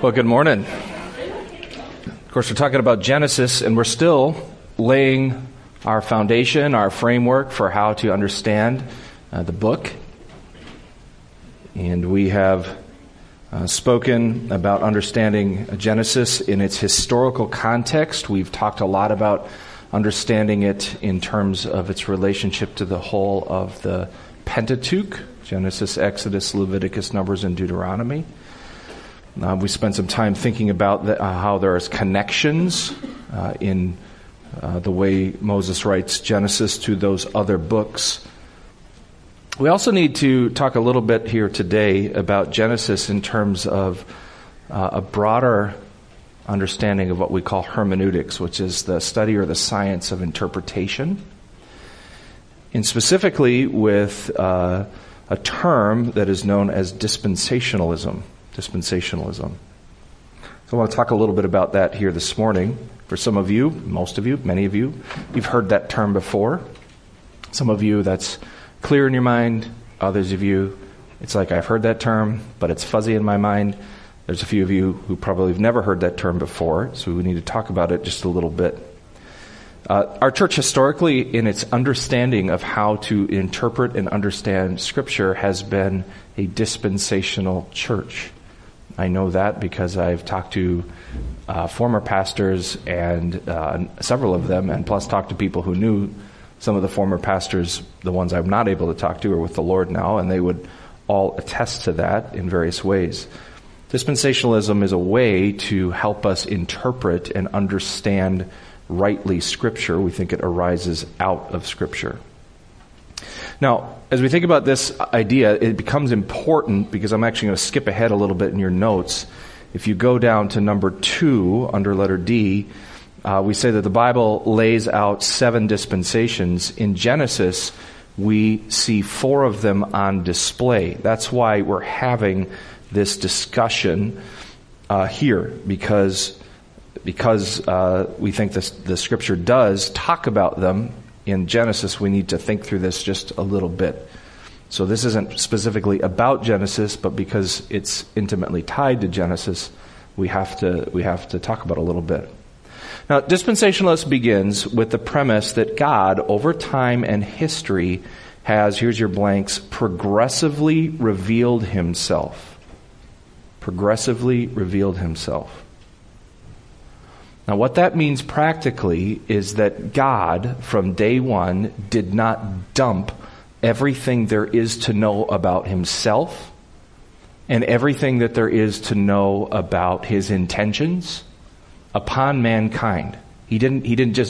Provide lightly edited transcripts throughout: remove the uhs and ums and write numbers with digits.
Well, good morning. Of course, we're talking about Genesis, and we're still laying our foundation, our framework for how to understand the book. And we have spoken about understanding Genesis in its historical context. We've talked a lot about understanding it in terms of its relationship to the whole of the Pentateuch, Genesis, Exodus, Leviticus, Numbers, and Deuteronomy. We spent some time thinking about how there's connections in the way Moses writes Genesis to those other books. We also need to talk a little bit here today about Genesis in terms of a broader understanding of what we call hermeneutics, which is the study or the science of interpretation, and specifically with a term that is known as dispensationalism. Dispensationalism. So I want to talk a little bit about that here this morning. For some of you, most of you, many of you, you've heard that term before. Some of you, that's clear in your mind. Others of you, it's like I've heard that term, but it's fuzzy in my mind. There's a few of you who probably have never heard that term before, so we need to talk about it just a little bit. Our church historically, in its understanding of how to interpret and understand Scripture, has been a dispensational church. I know that because I've talked to former pastors and several of them, and plus talked to people who knew some of the former pastors, the ones I'm not able to talk to, are with the Lord now, and they would all attest to that in various ways. Dispensationalism is a way to help us interpret and understand rightly Scripture. We think it arises out of Scripture. Now, as we think about this idea, it becomes important because I'm actually going to skip ahead a little bit in your notes. If you go down to number 2 under letter D, we say that the Bible lays out 7 dispensations. In Genesis, we see 4 of them on display. That's why we're having this discussion here, because we think the Scripture does talk about them in Genesis. We need to think through this just a little bit. So this isn't specifically about Genesis, but because it's intimately tied to Genesis, we have to talk about it a little bit. Now, dispensationalism begins with the premise that God, over time and history, has, here's your blanks, progressively revealed himself. Progressively revealed himself. Now, what that means practically is that God, from day one, did not dump everything there is to know about himself and everything that there is to know about his intentions upon mankind. He didn't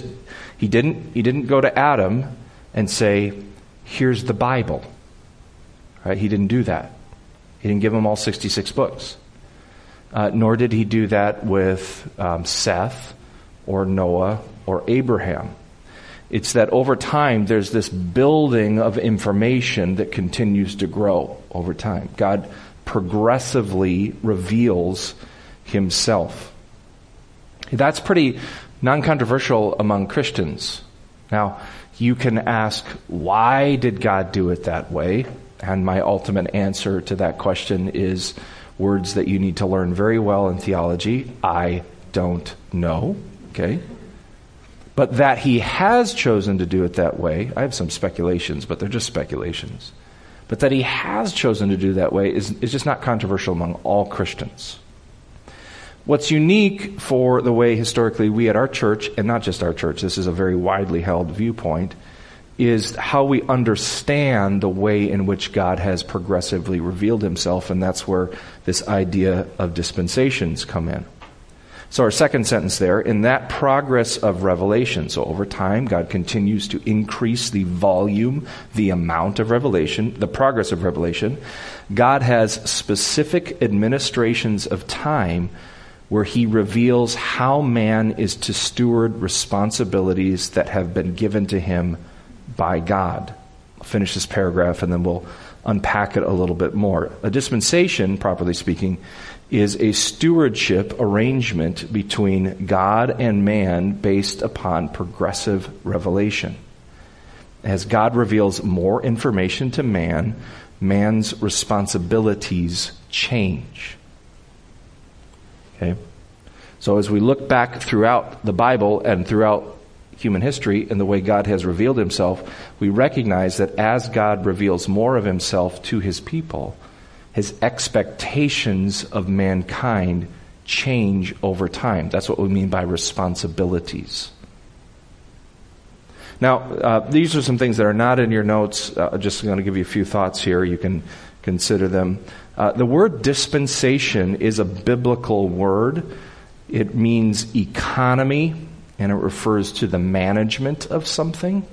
go to Adam and say, "Here's the Bible." Right? He didn't do that. He didn't give him all 66 books. Nor did he do that with Seth or Noah or Abraham. It's that over time there's this building of information that continues to grow over time. God progressively reveals himself. That's pretty non-controversial among Christians. Now, you can ask, why did God do it that way? And my ultimate answer to that question is words that you need to learn very well in theology. I don't know. Okay? But that he has chosen to do it that way, I have some speculations, but they're just speculations. But that he has chosen to do that way is just not controversial among all Christians. What's unique for the way historically we at our church, and not just our church, this is a very widely held viewpoint, is how we understand the way in which God has progressively revealed himself, and that's where this idea of dispensations come in. So our second sentence there, in that progress of revelation, so over time, God continues to increase the volume, the amount of revelation, the progress of revelation. God has specific administrations of time where he reveals how man is to steward responsibilities that have been given to him by God. I'll finish this paragraph and then we'll unpack it a little bit more. A dispensation, properly speaking, is a stewardship arrangement between God and man based upon progressive revelation. As God reveals more information to man, man's responsibilities change. Okay? So as we look back throughout the Bible and throughout human history and the way God has revealed himself, we recognize that as God reveals more of himself to his people, his expectations of mankind change over time. That's what we mean by responsibilities. Now, these are some things that are not in your notes. I'm just going to give you a few thoughts here. You can consider them. The word dispensation is a biblical word. It means economy, and it refers to the management of something.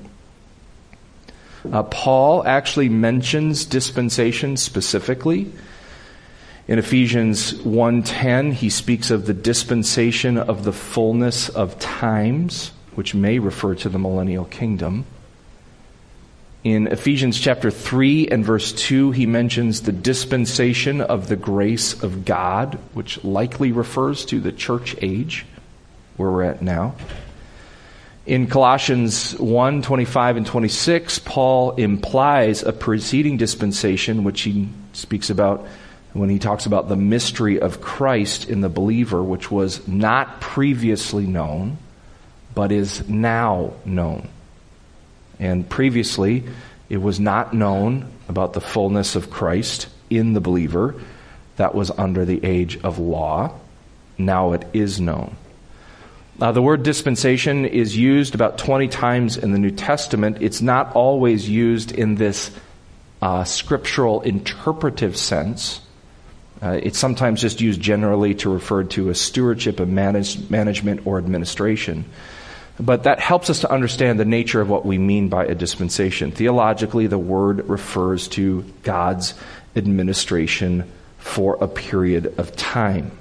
Paul actually mentions dispensation specifically. In Ephesians 1:10, he speaks of the dispensation of the fullness of times, which may refer to the millennial kingdom. In Ephesians chapter 3 and verse 2, he mentions the dispensation of the grace of God, which likely refers to the church age, where we're at now. In Colossians 1:25 and 26, Paul implies a preceding dispensation, which he speaks about when he talks about the mystery of Christ in the believer, which was not previously known, but is now known. And previously, it was not known about the fullness of Christ in the believer. That was under the age of law. Now it is known. The word dispensation is used about 20 times in the New Testament. It's not always used in this scriptural interpretive sense. It's sometimes just used generally to refer to a stewardship of management or administration. But that helps us to understand the nature of what we mean by a dispensation. Theologically, the word refers to God's administration for a period of time.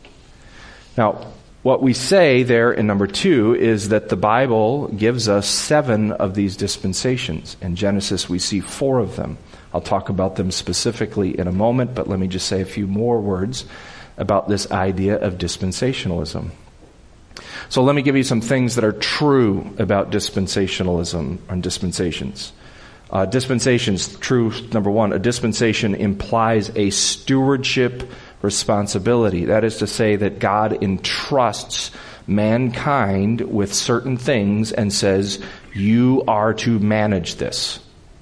Now, what we say there in number 2 is that the Bible gives us 7 of these dispensations. In Genesis, we see 4 of them. I'll talk about them specifically in a moment, but let me just say a few more words about this idea of dispensationalism. So let me give you some things that are true about dispensationalism and dispensations. Dispensations, true, number 1, a dispensation implies a stewardship responsibility. That is to say that God entrusts mankind with certain things and says, you are to manage this.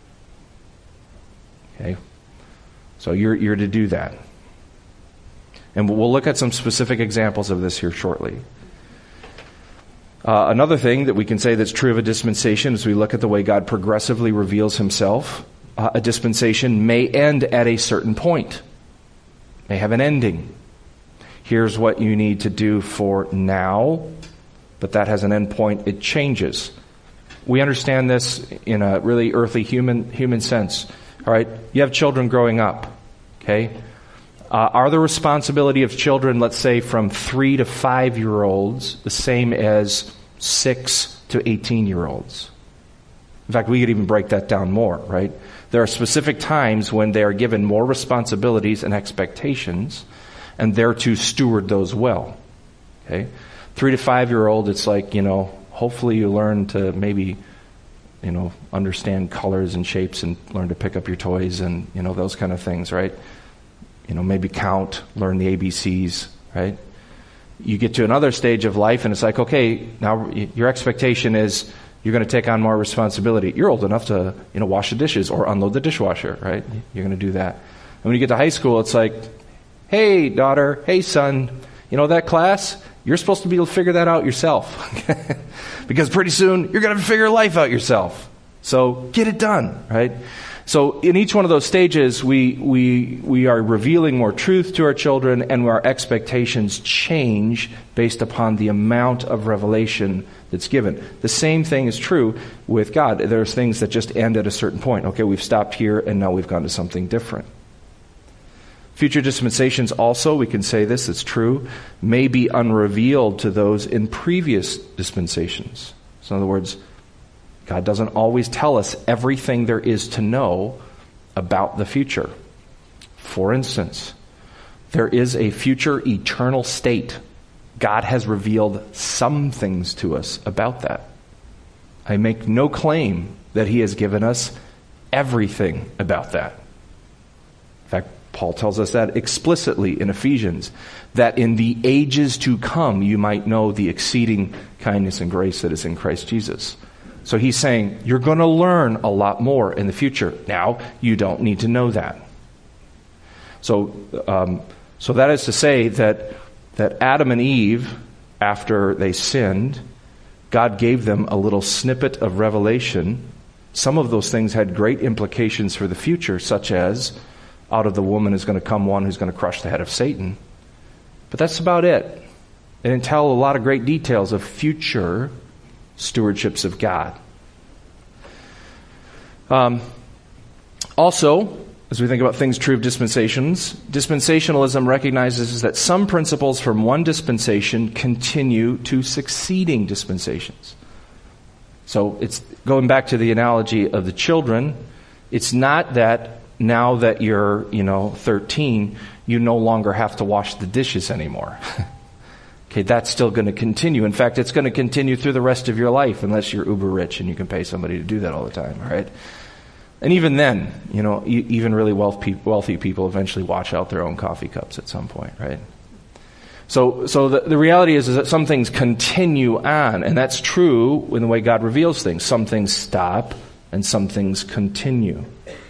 Okay? So you're to do that. And we'll look at some specific examples of this here shortly. Another thing that we can say that's true of a dispensation is we look at the way God progressively reveals himself. A dispensation may end at a certain point, may have an ending. Here's what you need to do for now, but that has an end point. It changes. We understand this in a really earthly human sense. All right, you have children growing up. Okay, are the responsibility of children, let's say from 3 to 5-year-olds, the same as 6 to 18-year-olds? In fact, we could even break that down more, right? There are specific times when they are given more responsibilities and expectations, and they're to steward those well. Okay? 3 to 5-year-old, it's like, hopefully you learn to maybe, understand colors and shapes and learn to pick up your toys and, those kind of things, right? Maybe count, learn the ABCs, right? You get to another stage of life and it's like, okay, now your expectation is you're going to take on more responsibility. You're old enough to, wash the dishes or unload the dishwasher, right? You're going to do that. And when you get to high school, it's like, hey, daughter, hey, son, that class, you're supposed to be able to figure that out yourself. Because pretty soon, you're going to figure life out yourself. So get it done, right? So in each one of those stages, we are revealing more truth to our children, and our expectations change based upon the amount of revelation that's given. The same thing is true with God. There's things that just end at a certain point. Okay, we've stopped here, and now we've gone to something different. Future dispensations also, we can say this, it's true, may be unrevealed to those in previous dispensations. So in other words, God doesn't always tell us everything there is to know about the future. For instance, there is a future eternal state. God has revealed some things to us about that. I make no claim that he has given us everything about that. In fact, Paul tells us that explicitly in Ephesians, that in the ages to come you might know the exceeding kindness and grace that is in Christ Jesus. So he's saying, you're going to learn a lot more in the future. Now, you don't need to know that. So that is to say that Adam and Eve, after they sinned, God gave them a little snippet of revelation. Some of those things had great implications for the future, such as, out of the woman is going to come one who's going to crush the head of Satan. But that's about it. They didn't tell a lot of great details of future stewardships of God. Also, as we think about things true of dispensations, dispensationalism recognizes that some principles from one dispensation continue to succeeding dispensations. So it's going back to the analogy of the children. It's not that now that you're, 13, you no longer have to wash the dishes anymore. Okay, that's still going to continue. In fact, it's going to continue through the rest of your life unless you're uber rich and you can pay somebody to do that all the time, all right? And even then, even really wealthy people eventually wash out their own coffee cups at some point, right? So the reality is that some things continue on, and that's true in the way God reveals things. Some things stop, and some things continue.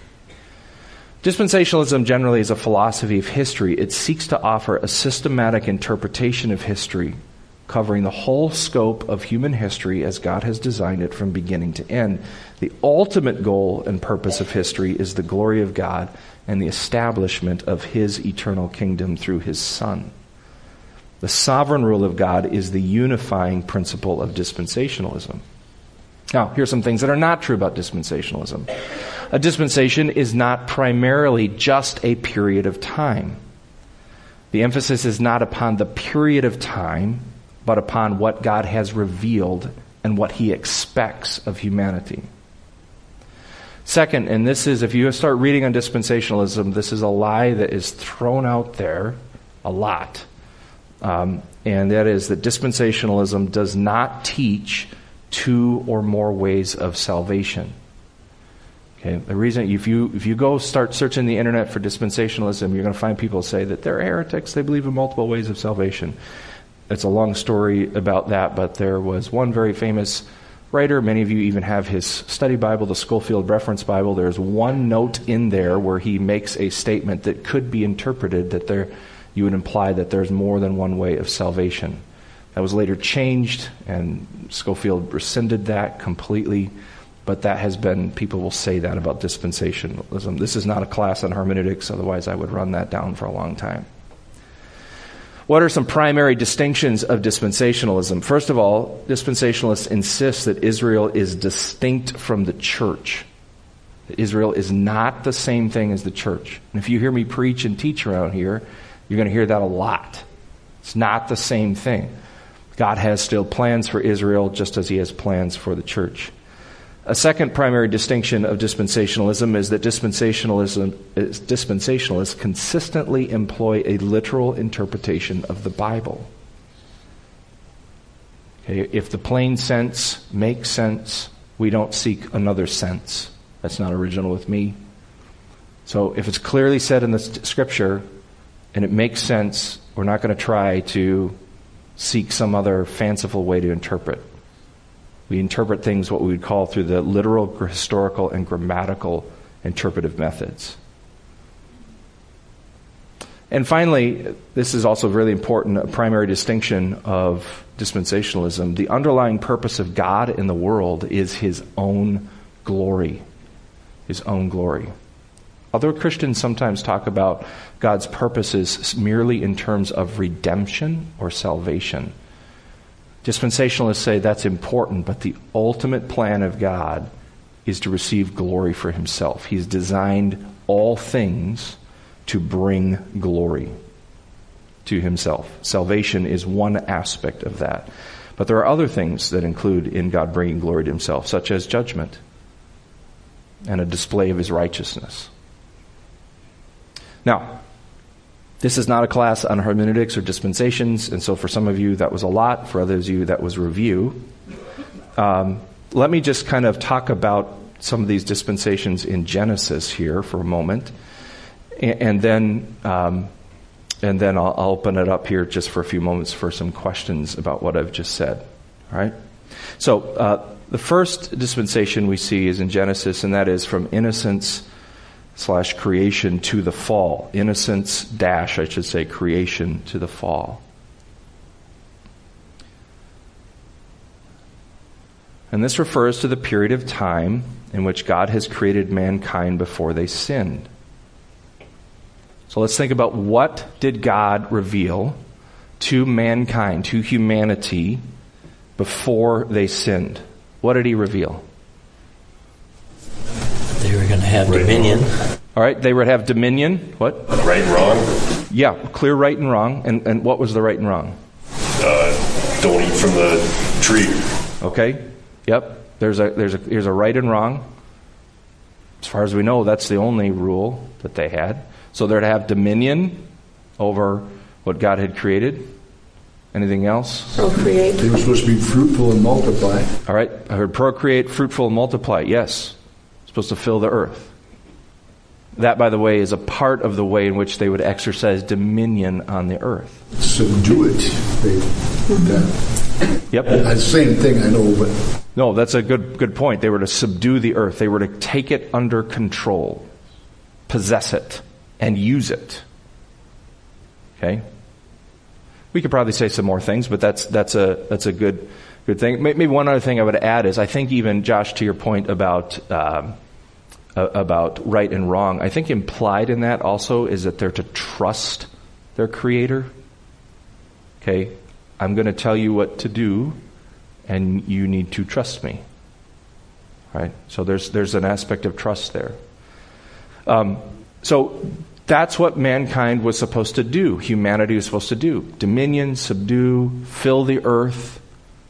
Dispensationalism generally is a philosophy of history. It seeks to offer a systematic interpretation of history, covering the whole scope of human history as God has designed it from beginning to end. The ultimate goal and purpose of history is the glory of God and the establishment of His eternal kingdom through His Son. The sovereign rule of God is the unifying principle of dispensationalism. Now, here's some things that are not true about dispensationalism. A dispensation is not primarily just a period of time. The emphasis is not upon the period of time, but upon what God has revealed and what He expects of humanity. Second, and this is, if you start reading on dispensationalism, this is a lie that is thrown out there a lot. And that is that dispensationalism does not teach two or more ways of salvation. Okay, the reason, if you go start searching the internet for dispensationalism, you're going to find people say that they're heretics, they believe in multiple ways of salvation. It's a long story about that, but there was one very famous writer, many of you even have his study Bible, the Schofield Reference Bible. There's one note in there where he makes a statement that could be interpreted that you would imply that there's more than one way of salvation. That was later changed, and Schofield rescinded that completely, but that has been, people will say that about dispensationalism. This is not a class on hermeneutics, otherwise I would run that down for a long time. What are some primary distinctions of dispensationalism? First of all, dispensationalists insist that Israel is distinct from the church. That Israel is not the same thing as the church. And if you hear me preach and teach around here, you're going to hear that a lot. It's not the same thing. God has still plans for Israel just as He has plans for the church. A second primary distinction of dispensationalism is that dispensationalists consistently employ a literal interpretation of the Bible. Okay, if the plain sense makes sense, we don't seek another sense. That's not original with me. So if it's clearly said in the Scripture and it makes sense, we're not going to try to seek some other fanciful way to interpret. We interpret things what we would call through the literal, historical, and grammatical interpretive methods. And finally, this is also really important, a primary distinction of dispensationalism. The underlying purpose of God in the world is His own glory. His own glory. Other Christians sometimes talk about God's purposes merely in terms of redemption or salvation. Dispensationalists say that's important, but the ultimate plan of God is to receive glory for Himself. He's designed all things to bring glory to Himself. Salvation is one aspect of that. But there are other things that include in God bringing glory to Himself, such as judgment and a display of His righteousness. Now, this is not a class on hermeneutics or dispensations, and so for some of you that was a lot, for others of you that was review. Let me just kind of talk about some of these dispensations in Genesis here for a moment. And then I'll open it up here just for a few moments for some questions about what I've just said. All right? So the first dispensation we see is in Genesis, and that is from innocence / creation to the fall. Innocence - I should say creation to the fall. And this refers to the period of time in which God has created mankind before they sinned. So let's think about what did God reveal to mankind, to humanity, before they sinned. What did he reveal? They were going to have dominion. All right, they would have dominion. What? Right and wrong. Yeah, clear right and wrong. And what was the right and wrong? Don't eat from the tree. Okay. Yep. There's a right and wrong. As far as we know, that's the only rule that they had. So they're to have dominion over what God had created. Anything else? Procreate. They were supposed to be fruitful and multiply. All right. I heard procreate, fruitful, and multiply. Yes. Supposed to fill the earth. That, by the way, is a part of the way in which they would exercise dominion on the earth. Subdue it. Yep. The same thing, I know, but... No, that's a good point. They were to subdue the earth. They were to take it under control, possess it, and use it. Okay? We could probably say some more things, but that's a good thing. Maybe one other thing I would add is I think even, Josh, to your point about right and wrong, I think implied in that also is that they're to trust their Creator. Okay? I'm going to tell you what to do, and you need to trust me. Right? So there's an aspect of trust there. So that's what mankind was supposed to do. Humanity was supposed to do. Dominion, subdue, fill the earth,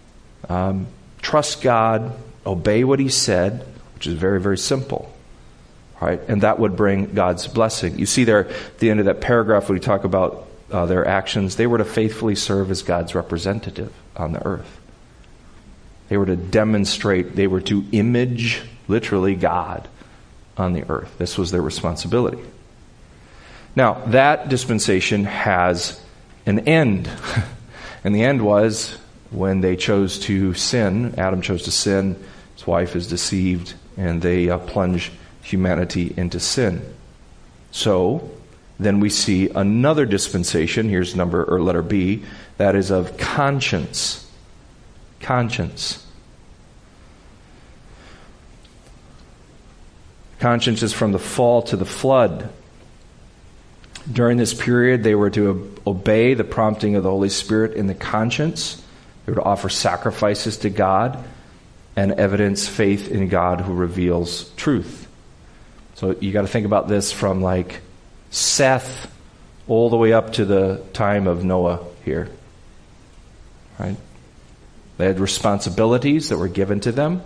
trust God, obey what He said, which is very, very simple. Right? And that would bring God's blessing. You see there at the end of that paragraph when we talk about their actions, they were to faithfully serve as God's representative on the earth. They were to demonstrate, they were to image, literally, God on the earth. This was their responsibility. Now, that dispensation has an end. And the end was when they chose to sin. Adam chose to sin. His wife is deceived, and they plunge humanity into sin. So, then we see another dispensation. Here's letter B. That is of conscience. Conscience. Conscience is from the fall to the flood. During this period, they were to obey the prompting of the Holy Spirit in the conscience. They were to offer sacrifices to God and evidence faith in God who reveals truth. So you got to think about this from like Seth all the way up to the time of Noah here. Right? They had responsibilities that were given to them.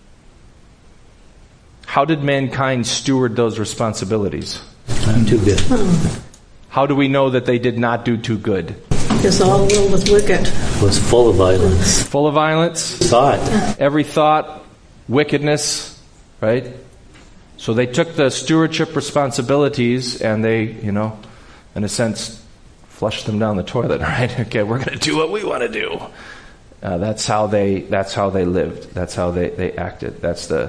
How did mankind steward those responsibilities? Not too good. How do we know that they did not do too good? Because all the world was wicked. It was full of violence. Full of violence. Thought. Every thought, wickedness, right? So they took the stewardship responsibilities and they, in a sense, flushed them down the toilet, right? Okay, we're going to do what we want to do. That's how they lived. That's how they acted. That's the.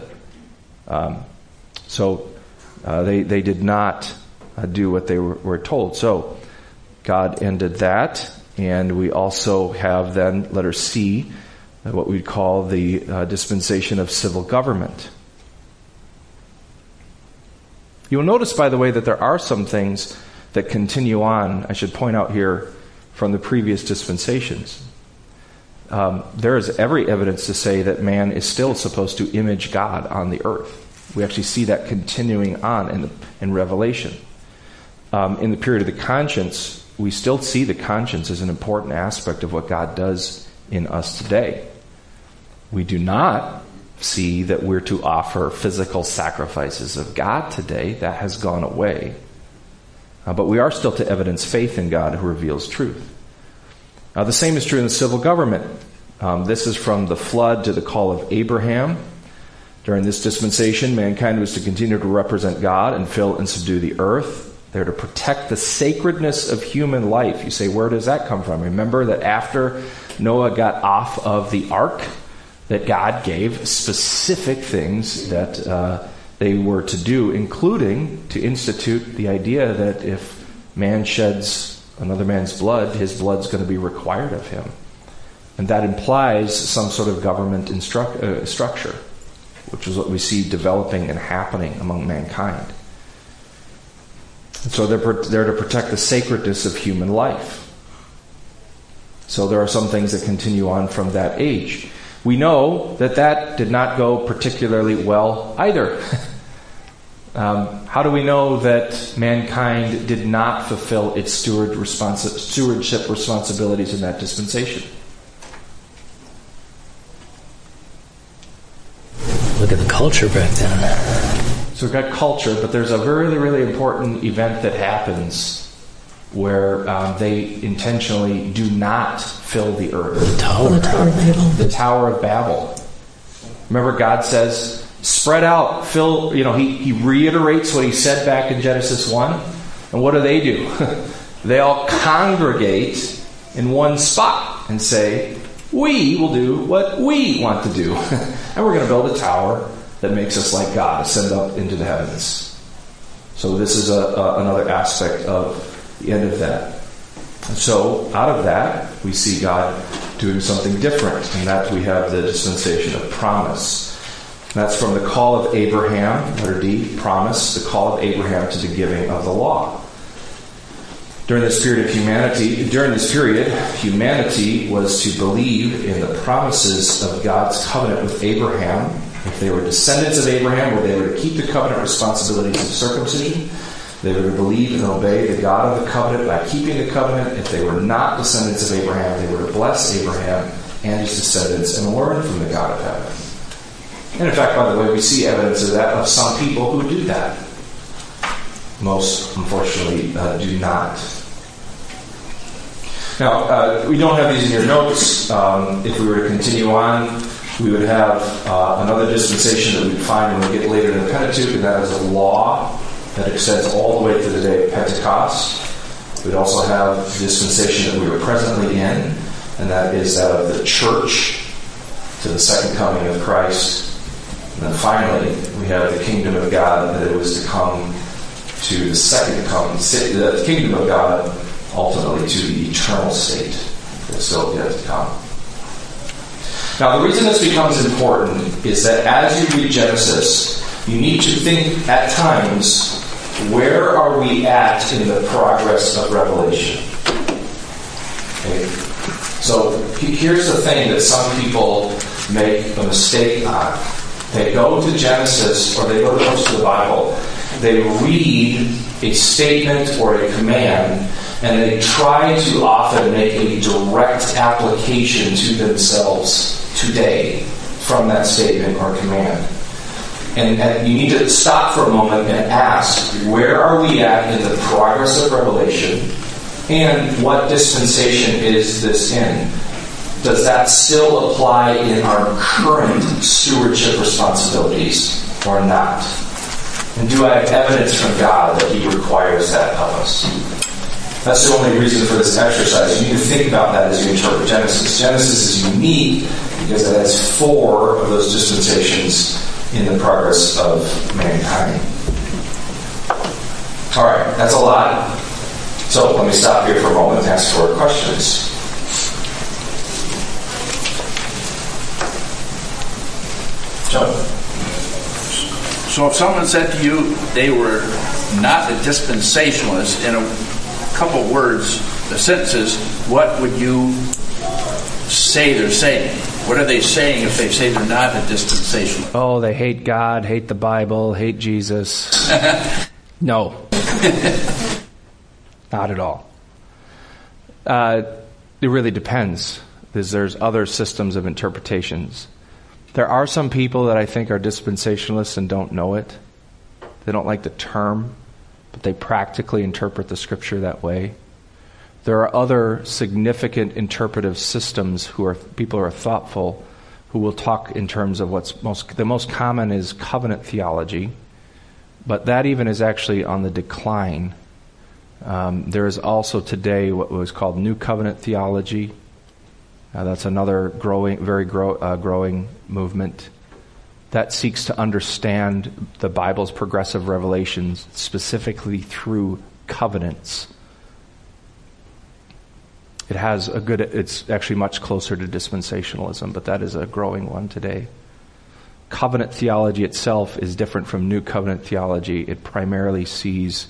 They did not do what they were told. So God ended that, and we also have then letter C, what we'd call the dispensation of civil government. You'll notice, by the way, that there are some things that continue on, I should point out here, from the previous dispensations. There is every evidence to say that man is still supposed to image God on the earth. We actually see that continuing on in Revelation. In the period of the conscience, we still see the conscience as an important aspect of what God does in us today. We do not see that we're to offer physical sacrifices of God today. That has gone away. But we are still to evidence faith in God who reveals truth. The same is true in the civil government. This is from the flood to the call of Abraham. During this dispensation, mankind was to continue to represent God and fill and subdue the earth. They're to protect the sacredness of human life. You say, where does that come from? Remember that after Noah got off of the ark, that God gave specific things that they were to do, including to institute the idea that if man sheds another man's blood, his blood's going to be required of him. And that implies some sort of government structure, which is what we see developing and happening among mankind. And so they're to protect the sacredness of human life. So there are some things that continue on from that age. We know that did not go particularly well either. How do we know that mankind did not fulfill its stewardship responsibilities in that dispensation? Look at the culture back then. So we've got culture, but there's a really, really important event that happens where they intentionally do not fill the earth. The Tower of Babel. The Tower of Babel. Remember, God says, spread out, fill, he reiterates what he said back in Genesis 1. And what do? They all congregate in one spot and say, we will do what we want to do. And we're going to build a tower that makes us like God, ascend up into the heavens. So this is another aspect of the end of that. And so out of that, we see God doing something different, and that we have the dispensation of promise. And that's from the call of Abraham, letter D, promise, the call of Abraham to the giving of the law. During this period, humanity was to believe in the promises of God's covenant with Abraham. If they were descendants of Abraham, where they were to keep the covenant responsibilities of circumcision, they were to believe and obey the God of the covenant by keeping the covenant. If they were not descendants of Abraham, they were to bless Abraham and his descendants and learn from the God of heaven. And in fact, by the way, we see evidence of that of some people who do that. Most, unfortunately, do not. Now, we don't have these in your notes. If we were to continue on, we would have another dispensation that we'd find when we get later in the Pentateuch, and that is a law that extends all the way to the day of Pentecost. We'd also have the dispensation that we are presently in, and that is that of the church to the second coming of Christ. And then finally, we have the kingdom of God, that it was to come to the second coming, the kingdom of God, ultimately to the eternal state that's still yet to come. Now, the reason this becomes important is that as you read Genesis, you need to think at times, where are we at in the progress of Revelation? Okay. So here's the thing that some people make a mistake on. They go to Genesis, or they go to most of the Bible, they read a statement or a command, and they try to often make a direct application to themselves today from that statement or command. And you need to stop for a moment and ask, where are we at in the progress of Revelation? And what dispensation is this in? Does that still apply in our current stewardship responsibilities or not? And do I have evidence from God that He requires that of us? That's the only reason for this exercise. You need to think about that as you interpret Genesis. Genesis is unique because it has 4 of those dispensations in the progress of mankind. All right, that's a lot. So let me stop here for a moment and ask for questions. Joe? So if someone said to you they were not a dispensationalist, in a couple words, the sentences, what would you say they're saying? What are they saying if they say they're not a dispensationalist? Oh, they hate God, hate the Bible, hate Jesus. No. Not at all. It really depends, because there's other systems of interpretations. There are some people that I think are dispensationalists and don't know it. They don't like the term, but they practically interpret the Scripture that way. There are other significant interpretive systems people who are thoughtful, who will talk in terms of the most common is covenant theology, but that even is actually on the decline There is also today what was called New Covenant theology. That's another growing movement that seeks to understand the Bible's progressive revelations specifically through covenants. It's actually much closer to dispensationalism, but that is a growing one today. Covenant theology itself is different from New Covenant theology. It primarily sees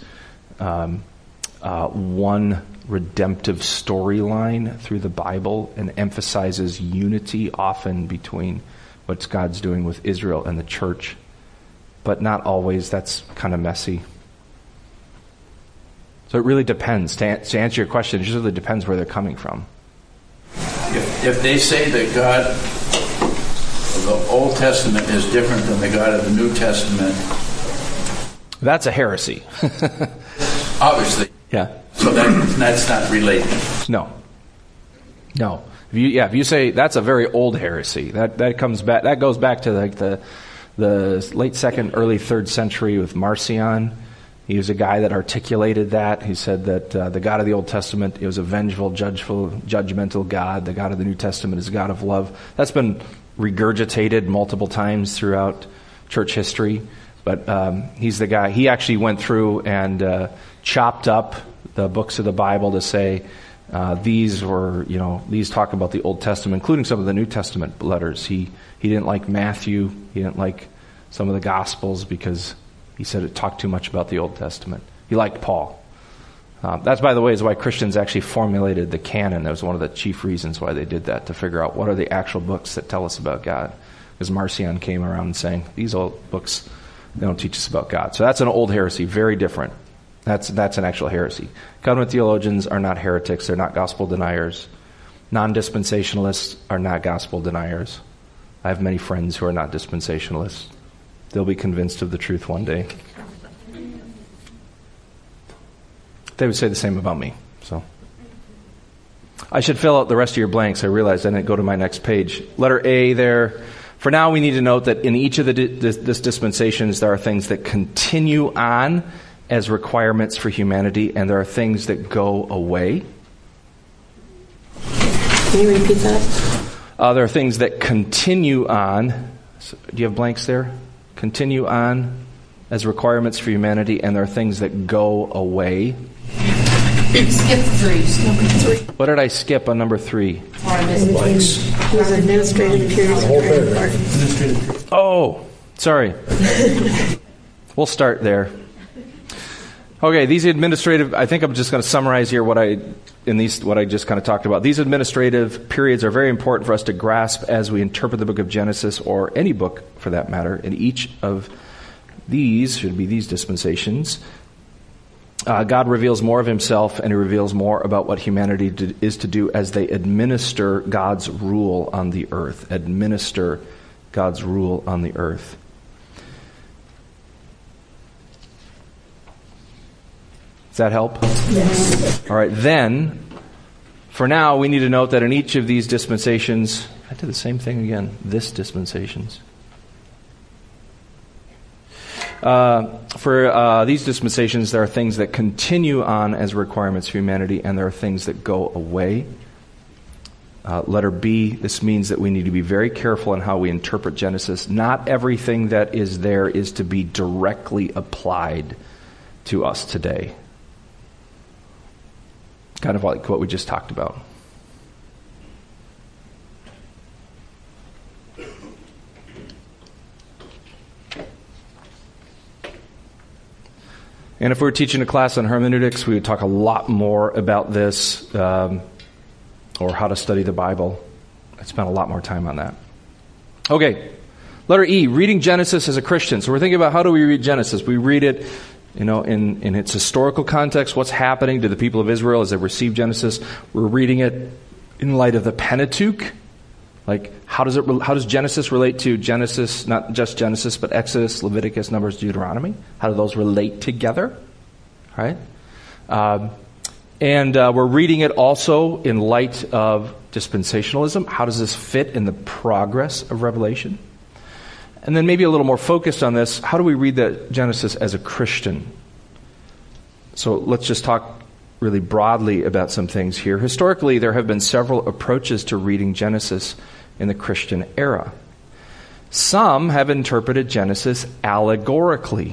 one redemptive storyline through the Bible and emphasizes unity often between what God's doing with Israel and the church. But not always. That's kind of messy. So it really depends. To answer your question, it just really depends where they're coming from. If they say that God of the Old Testament is different than the God of the New Testament, that's a heresy. obviously. Yeah. So that's not related. No. If you say that's a very old heresy, that comes back. That goes back to like the late 2nd, early 3rd century with Marcion. He was a guy that articulated that. He said that the God of the Old Testament was a vengeful, judgmental God. The God of the New Testament is a God of love. That's been regurgitated multiple times throughout church history. But he's the guy. He actually went through and chopped up the books of the Bible to say these talk about the Old Testament, including some of the New Testament letters. He didn't like Matthew. He didn't like some of the Gospels because he said it talked too much about the Old Testament. He liked Paul. That's, by the way, is why Christians actually formulated the canon. That was one of the chief reasons why they did that, to figure out what are the actual books that tell us about God. Because Marcion came around saying, these old books, they don't teach us about God. So that's an old heresy, very different. That's an actual heresy. Covenant theologians are not heretics. They're not gospel deniers. Non-dispensationalists are not gospel deniers. I have many friends who are not dispensationalists. They'll be convinced of the truth one day. They would say the same about me. So I should fill out the rest of your blanks. I realized I didn't go to my next page. Letter A there. For now, we need to note that in each of the dispensations, there are things that continue on as requirements for humanity, and there are things that go away. Can you repeat that? There are things that continue on. So, do you have blanks there? Continue on as requirements for humanity, and there are things that go away. Skip 3. What did I skip on number 3? These administrative periods are very important. Oh, sorry. We'll start there. Okay, these administrative, I think I'm just going to summarize here what I just kind of talked about. These administrative periods are very important for us to grasp as we interpret the book of Genesis, or any book for that matter. In each of these, should be these dispensations, God reveals more of himself, and he reveals more about what humanity is to do as they administer God's rule on the earth. Administer God's rule on the earth. Does that help? Yes. All right, then, for now, we need to note that in each of these dispensations, I did the same thing again, dispensations. For these dispensations, there are things that continue on as requirements for humanity, and there are things that go away. Letter B, this means that we need to be very careful in how we interpret Genesis. Not everything that is there is to be directly applied to us today. Kind of like what we just talked about. And if we were teaching a class on hermeneutics, we would talk a lot more about this, or how to study the Bible. I'd spend a lot more time on that. Okay, letter E, reading Genesis as a Christian. So we're thinking about how do we read Genesis? We read it, in its historical context, what's happening to the people of Israel as they receive Genesis. We're reading it in light of the Pentateuch. Like, how does Genesis relate to Genesis, not just Genesis, but Exodus, Leviticus, Numbers, Deuteronomy? How do those relate together? Right? And we're reading it also in light of dispensationalism. How does this fit in the progress of Revelation? And then maybe a little more focused on this, how do we read the Genesis as a Christian? So let's just talk really broadly about some things here. Historically, there have been several approaches to reading Genesis in the Christian era. Some have interpreted Genesis allegorically.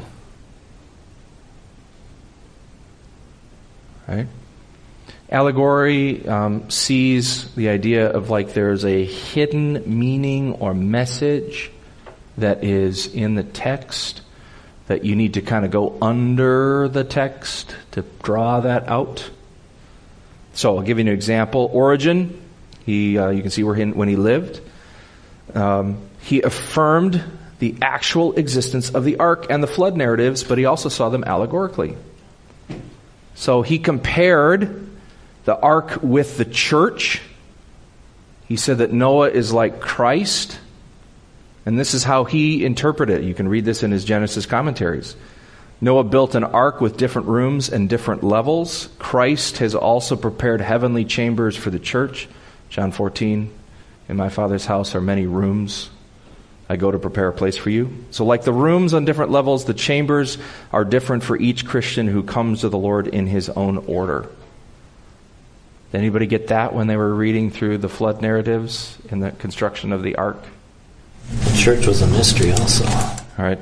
Right? Allegory sees the idea of like there's a hidden meaning or message that is in the text that you need to kind of go under the text to draw that out. So I'll give you an example. Origen, you can see when he lived, he affirmed the actual existence of the ark and the flood narratives, but he also saw them allegorically. So he compared the ark with the church. He said that Noah is like Christ. And this is how he interpreted it. You can read this in his Genesis commentaries. Noah built an ark with different rooms and different levels. Christ has also prepared heavenly chambers for the church. John 14, in my Father's house are many rooms. I go to prepare a place for you. So like the rooms on different levels, the chambers are different for each Christian who comes to the Lord in his own order. Did anybody get that when they were reading through the flood narratives in the construction of the ark? The church was a mystery also. All right.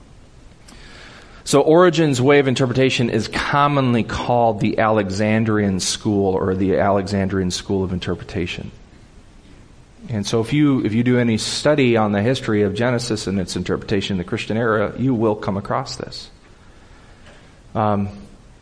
So Origen's way of interpretation is commonly called the Alexandrian school or the Alexandrian school of interpretation. And so if you do any study on the history of Genesis and its interpretation in the Christian era, you will come across this. And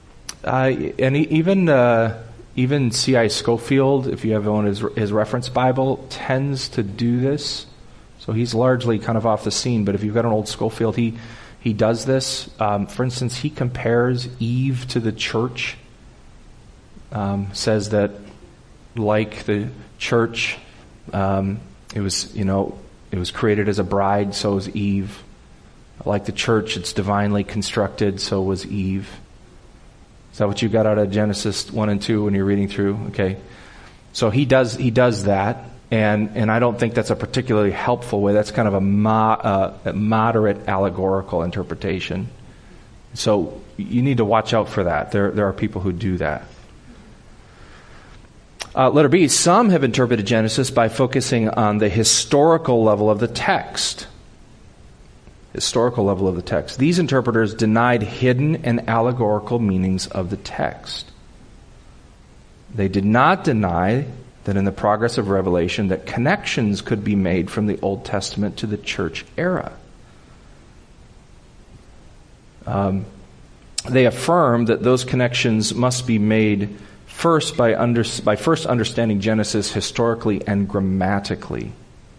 even C.I. Scofield, if you have one of his reference Bible, tends to do this. So he's largely kind of off the scene, but if you've got an old Scofield, he does this. For instance, he compares Eve to the church. Says that like the church, it was created as a bride, so was Eve. Like the church, it's divinely constructed, so was Eve. Is that what you got out of Genesis 1 and 2 when you're reading through? Okay. So he does that. And I don't think that's a particularly helpful way. That's kind of a moderate allegorical interpretation. So you need to watch out for that. There are people who do that. Letter B, some have interpreted Genesis by focusing on the historical level of the text. Historical level of the text. These interpreters denied hidden and allegorical meanings of the text. They did not deny that in the progress of Revelation that connections could be made from the Old Testament to the church era. They affirm that those connections must be made first by first understanding Genesis historically and grammatically.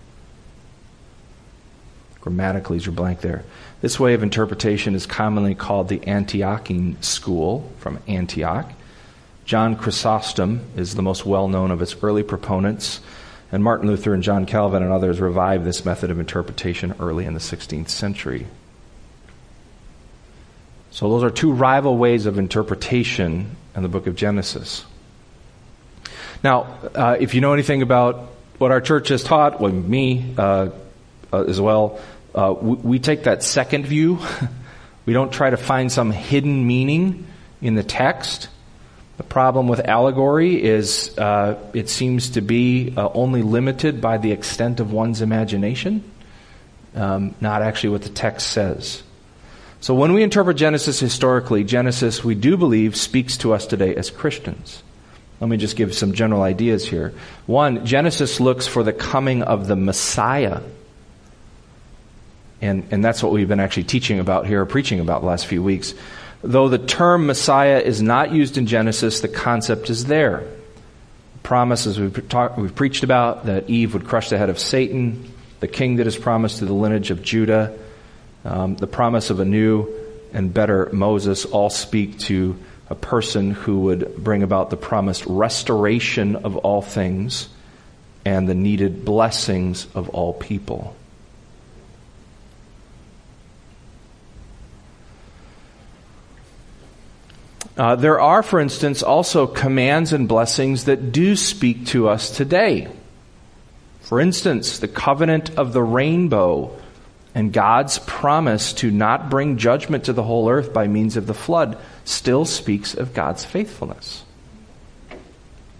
Grammatically is your blank there. This way of interpretation is commonly called the Antiochene school, from Antioch. John Chrysostom is the most well-known of its early proponents, and Martin Luther and John Calvin and others revived this method of interpretation early in the 16th century. So those are two rival ways of interpretation in the book of Genesis. Now, if you know anything about what our church has taught, well, me as well, we take that second view. We don't try to find some hidden meaning in the text. The problem with allegory is it seems to be only limited by the extent of one's imagination, not actually what the text says. So when we interpret Genesis historically, Genesis, we do believe, speaks to us today as Christians. Let me just give some general ideas here. One, Genesis looks for the coming of the Messiah. And that's what we've been actually teaching about here, or preaching about the last few weeks. Though the term Messiah is not used in Genesis, the concept is there. The promise, as we've preached about, that Eve would crush the head of Satan, the king that is promised to the lineage of Judah, the promise of a new and better Moses, all speak to a person who would bring about the promised restoration of all things and the needed blessings of all people. There are, for instance, also commands and blessings that do speak to us today. For instance, the covenant of the rainbow and God's promise to not bring judgment to the whole earth by means of the flood still speaks of God's faithfulness.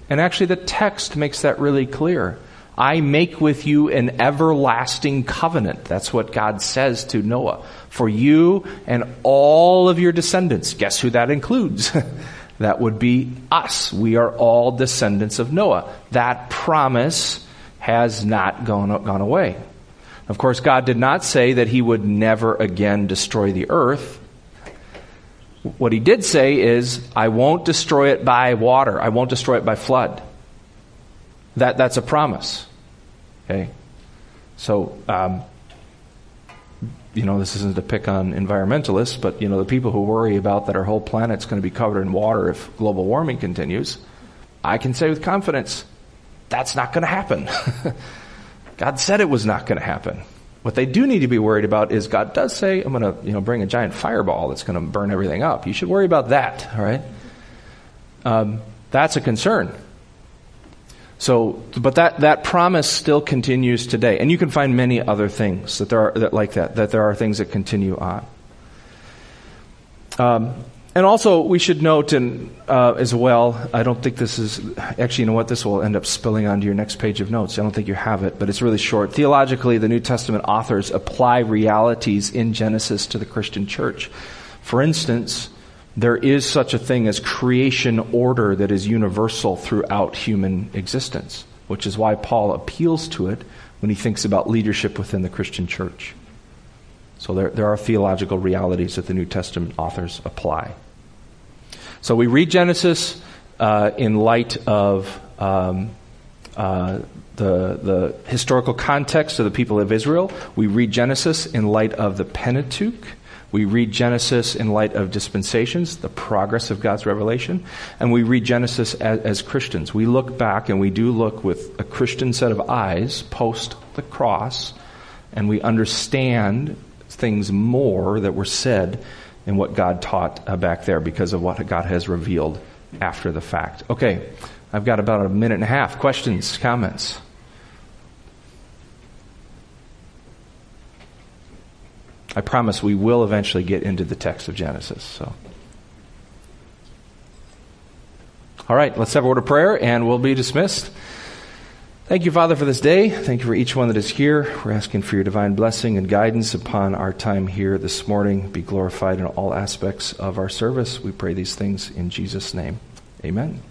And actually the text makes that really clear. I make with you an everlasting covenant. That's what God says to Noah. For you and all of your descendants. Guess who that includes? That would be us. We are all descendants of Noah. That promise has not gone away. Of course, God did not say that he would never again destroy the earth. What he did say is, I won't destroy it by water. I won't destroy it by flood. That's a promise. Okay? So, this isn't to pick on environmentalists, but, the people who worry about that our whole planet's going to be covered in water if global warming continues, I can say with confidence, that's not going to happen. God said it was not going to happen. What they do need to be worried about is God does say, I'm going to, bring a giant fireball that's going to burn everything up. You should worry about that, all right? That's a concern. So, but that promise still continues today. And you can find many other things that there are things that continue on. And also, we should note as well, I don't think this is, actually, this will end up spilling onto your next page of notes. I don't think you have it, but it's really short. Theologically, the New Testament authors apply realities in Genesis to the Christian church. For instance, there is such a thing as creation order that is universal throughout human existence, which is why Paul appeals to it when he thinks about leadership within the Christian church. So there are theological realities that the New Testament authors apply. So we read Genesis in light of the historical context of the people of Israel. We read Genesis in light of the Pentateuch. We read Genesis in light of dispensations, the progress of God's revelation. And we read Genesis as Christians. We look back, and we do look with a Christian set of eyes post the cross, and we understand things more that were said in what God taught back there because of what God has revealed after the fact. Okay, I've got about a minute and a half. Questions, comments? I promise we will eventually get into the text of Genesis. So, all right, let's have a word of prayer and we'll be dismissed. Thank you, Father, for this day. Thank you for each one that is here. We're asking for your divine blessing and guidance upon our time here this morning. Be glorified in all aspects of our service. We pray these things in Jesus' name. Amen.